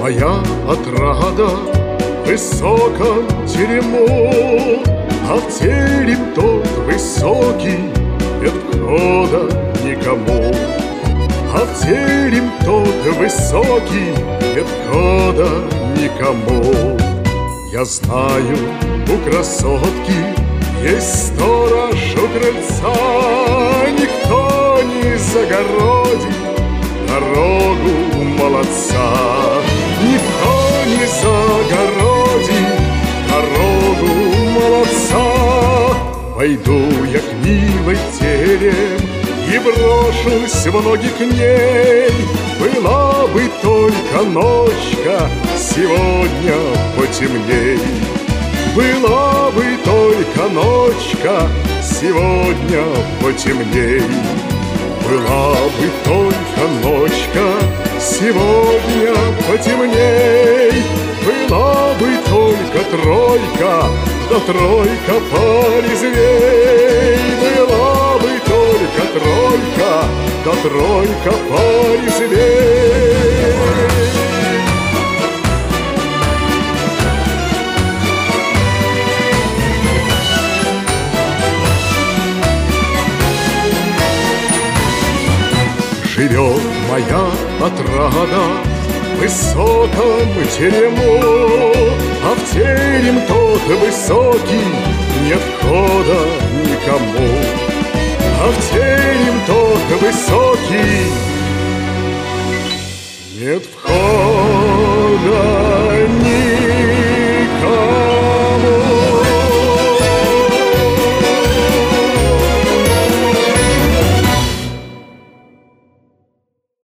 моя отрада в высоком терему, а в терем тот высокий нет входа никому. А в терем тот высокий нет входа никому. Я знаю, у красотки есть сторож у крыльца, никто не загородит дорогу молодца. Никто не загородит дорогу молодца. Войду я к милой терем и брошусь в ноги к ней. Была бы только ночка, сегодня потемней. Была бы только ночка, сегодня потемней. Была бы только ночка, сегодня потемней. Была бы только тройка, да тройка порезвей. Была бы только тройка, да тройка порезвей. Живет моя отрада в высоком терему, а в терем тот высокий нет входа никому.